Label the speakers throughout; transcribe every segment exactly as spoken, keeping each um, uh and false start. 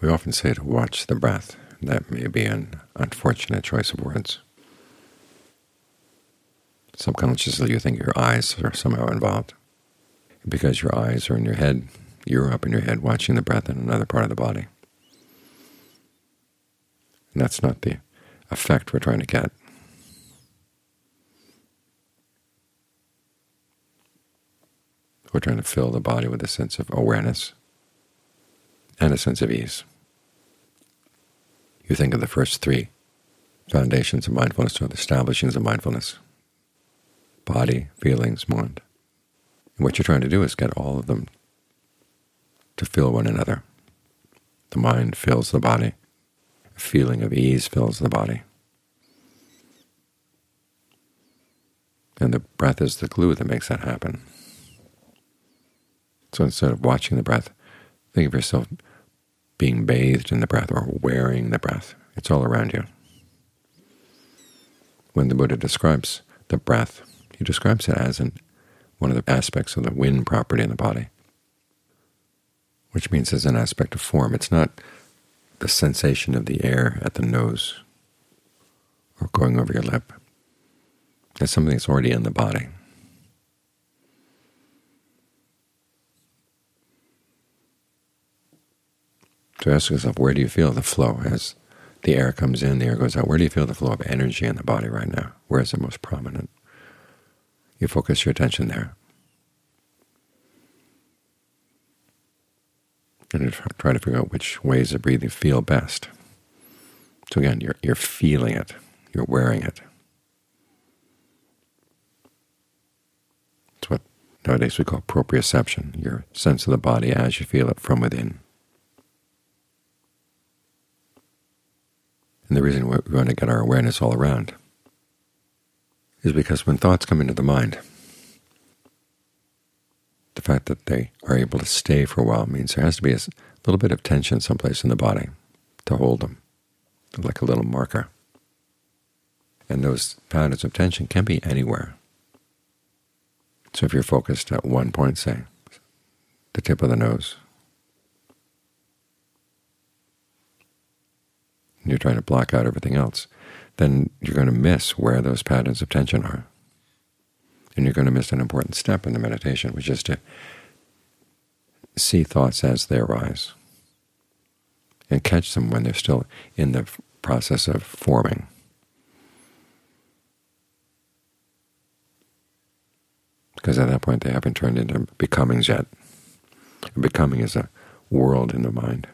Speaker 1: We often say to watch the breath. That may be an unfortunate choice of words. Subconsciously you think your eyes are somehow involved. Because your eyes are in your head, you're up in your head watching the breath in another part of the body. And that's not the effect we're trying to get. We're trying to fill the body with a sense of awareness and a sense of ease. You think of the first three foundations of mindfulness, or the establishings of mindfulness: body, feelings, mind. And what you're trying to do is get all of them to fill one another. The mind fills the body. A feeling of ease fills the body. And the breath is the glue that makes that happen. So instead of watching the breath, think of yourself being bathed in the breath or wearing the breath. It's all around you. When the Buddha describes the breath, he describes it as an, one of the aspects of the wind property in the body, which means as an aspect of form. It's not the sensation of the air at the nose or going over your lip. It's something that's already in the body. So ask yourself, where do you feel the flow? As the air comes in, the air goes out, where do you feel the flow of energy in the body right now? Where is it most prominent? You focus your attention there. And you try to figure out which ways of breathing feel best. So again, you're, you're feeling it, you're wearing it. It's what nowadays we call proprioception, your sense of the body as you feel it from within. And the reason we want to get our awareness all around is because when thoughts come into the mind, the fact that they are able to stay for a while means there has to be a little bit of tension someplace in the body to hold them, like a little marker. And those patterns of tension can be anywhere. So if you're focused at one point, say, the tip of the nose, and you're trying to block out everything else, then you're going to miss where those patterns of tension are. And you're going to miss an important step in the meditation, which is to see thoughts as they arise and catch them when they're still in the process of forming. Because at that point they haven't turned into becomings yet. A becoming is a world in the mind.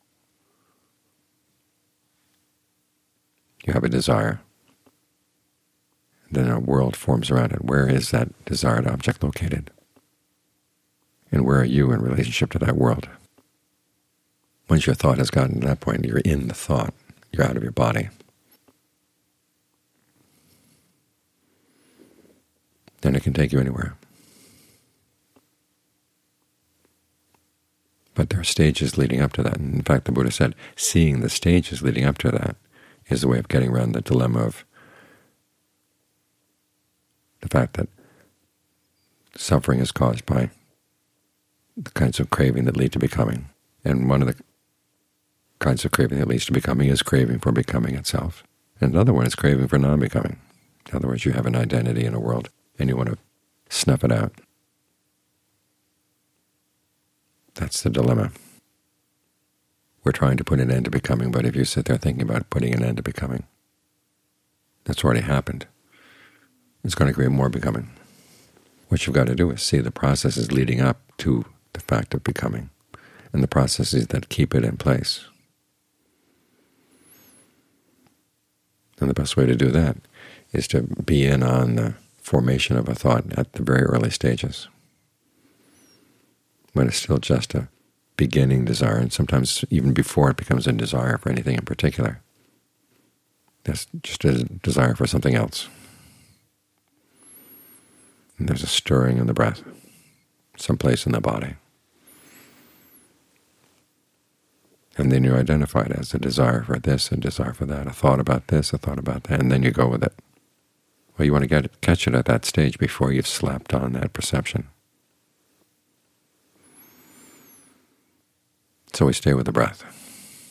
Speaker 1: You have a desire, then a world forms around it. Where is that desired object located? And where are you in relationship to that world? Once your thought has gotten to that point, you're in the thought. You're out of your body. Then it can take you anywhere. But there are stages leading up to that. And in fact, the Buddha said, seeing the stages leading up to that is the way of getting around the dilemma of the fact that suffering is caused by the kinds of craving that lead to becoming. And one of the kinds of craving that leads to becoming is craving for becoming itself. And another one is craving for non-becoming. In other words, you have an identity in a world and you want to snuff it out. That's the dilemma. We're trying to put an end to becoming, but if you sit there thinking about putting an end to becoming, that's already happened. It's going to create more becoming. What you've got to do is see the processes leading up to the fact of becoming and the processes that keep it in place. And the best way to do that is to be in on the formation of a thought at the very early stages, when it's still just a beginning desire, and sometimes even before it becomes a desire for anything in particular. That's just a desire for something else. And there's a stirring in the breath, someplace in the body. And then you identify it as a desire for this, a desire for that, a thought about this, a thought about that, and then you go with it. Well, you want to get it, catch it at that stage before you've slapped on that perception. So we stay with the breath.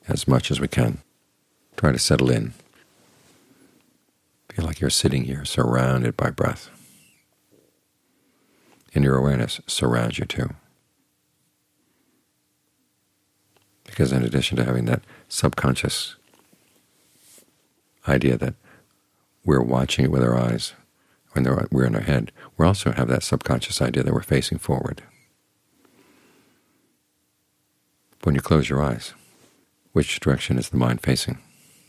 Speaker 1: as much as we can. Try to settle in. Feel like you're sitting here surrounded by breath. And your awareness surrounds you too. Because in addition to having that subconscious idea that we're watching it with our eyes when we're in our head, we also have that subconscious idea that we're facing forward. When you close your eyes, which direction is the mind facing?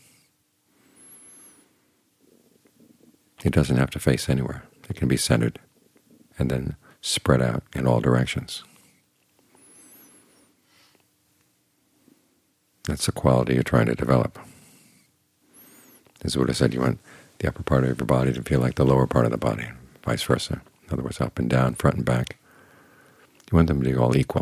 Speaker 1: It doesn't have to face anywhere. It can be centered and then spread out in all directions. That's the quality you're trying to develop. As Buddha said, you want the upper part of your body to feel like the lower part of the body, vice versa. In other words, up and down, front and back. You want them to be all equal,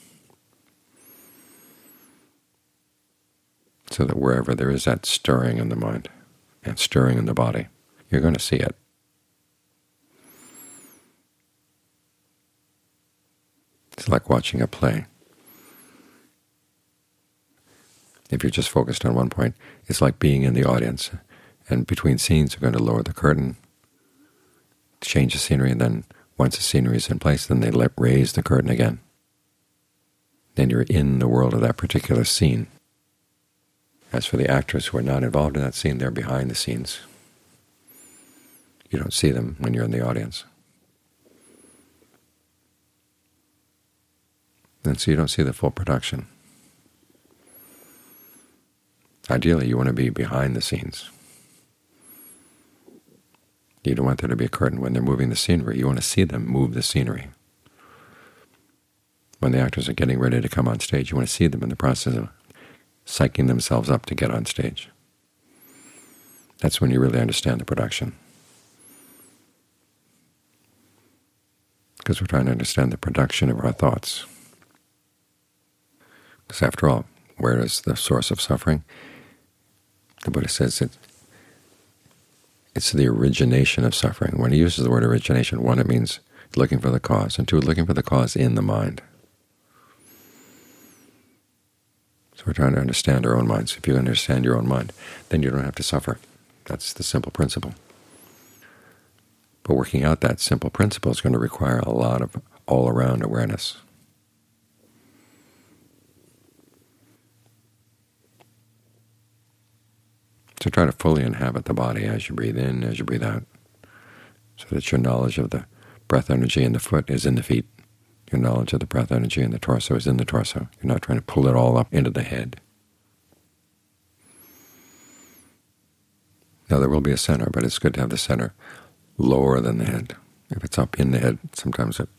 Speaker 1: so that wherever there is that stirring in the mind and stirring in the body, you're going to see it. It's like watching a play. If you're just focused on one point, it's like being in the audience, and between scenes you're going to lower the curtain, change the scenery, and then once the scenery is in place, then they let raise the curtain again. Then you're in the world of that particular scene. As for the actors who are not involved in that scene, they're behind the scenes. You don't see them when you're in the audience. And so you don't see the full production. Ideally, you want to be behind the scenes. You don't want there to be a curtain when they're moving the scenery. You want to see them move the scenery. When the actors are getting ready to come on stage, you want to see them in the process of psyching themselves up to get on stage. That's when you really understand the production. Because we're trying to understand the production of our thoughts. Because after all, where is the source of suffering? The Buddha says it, it's the origination of suffering. When he uses the word origination, one, it means looking for the cause, and two, looking for the cause in the mind. So we're trying to understand our own minds. If you understand your own mind, then you don't have to suffer. That's the simple principle. But working out that simple principle is going to require a lot of all-around awareness. So try to fully inhabit the body as you breathe in, as you breathe out, so that your knowledge of the breath energy in the foot is in the feet. Your knowledge of the breath energy in the torso is in the torso. You're not trying to pull it all up into the head. Now there will be a center, but it's good to have the center lower than the head. If it's up in the head, sometimes it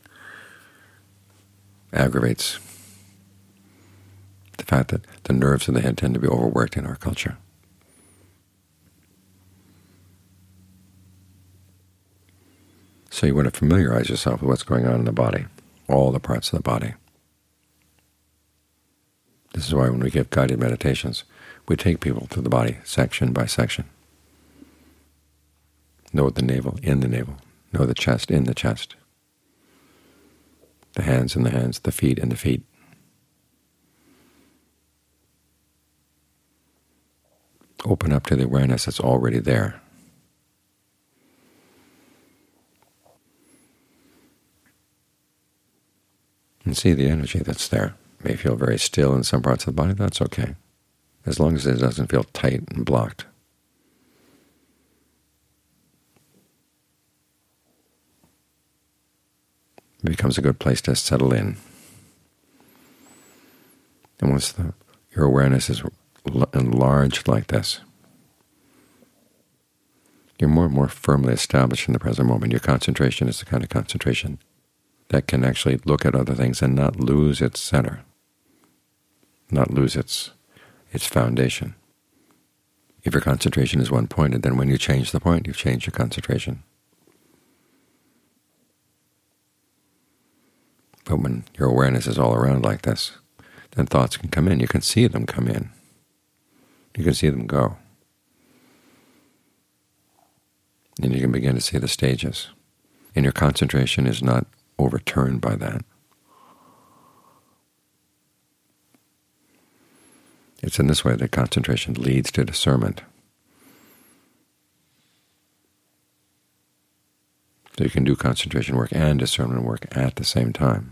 Speaker 1: aggravates the fact that the nerves of the head tend to be overworked in our culture. So you want to familiarize yourself with what's going on in the body, all the parts of the body. This is why when we give guided meditations, we take people through the body section by section. Know the navel in the navel, know the chest in the chest, the hands in the hands, the feet in the feet. Open up to the awareness that's already there. And see the energy that's there. It may feel very still in some parts of the body, that's okay, as long as it doesn't feel tight and blocked. It becomes a good place to settle in. And once the, your awareness is enlarged like this, you're more and more firmly established in the present moment. Your concentration is the kind of concentration that can actually look at other things and not lose its center, not lose its its foundation. If your concentration is one-pointed, then when you change the point, you've changed your concentration. But when your awareness is all around like this, then thoughts can come in. You can see them come in. You can see them go. And you can begin to see the stages. And your concentration is not overturned by that. It's in this way that concentration leads to discernment. So you can do concentration work and discernment work at the same time.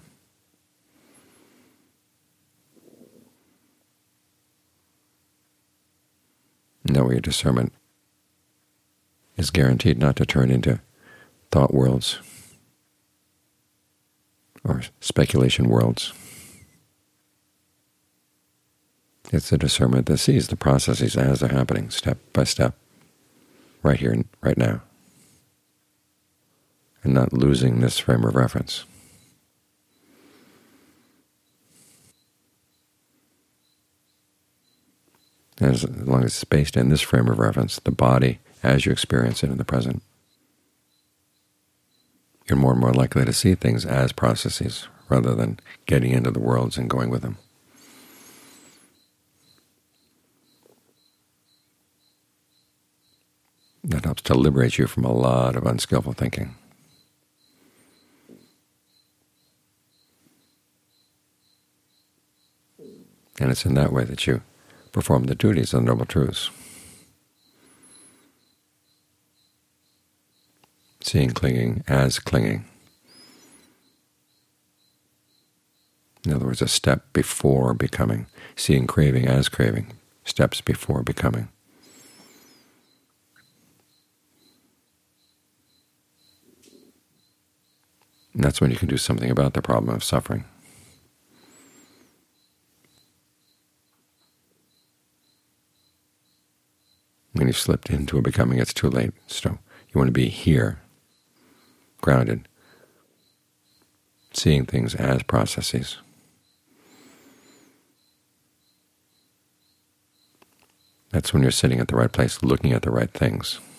Speaker 1: And that way your discernment is guaranteed not to turn into thought worlds or speculation worlds. It's the discernment that sees the processes as they're happening, step by step, right here and right now, and not losing this frame of reference. As long as it's based in this frame of reference, the body as you experience it in the present, you're more and more likely to see things as processes rather than getting into the worlds and going with them. That helps to liberate you from a lot of unskillful thinking. And it's in that way that you perform the duties of the Noble Truths. Seeing clinging as clinging. In other words, a step before becoming. Seeing craving as craving, steps before becoming. And that's when you can do something about the problem of suffering. When you've slipped into a becoming, it's too late. So you want to be here, grounded, seeing things as processes. That's when you're sitting at the right place, looking at the right things.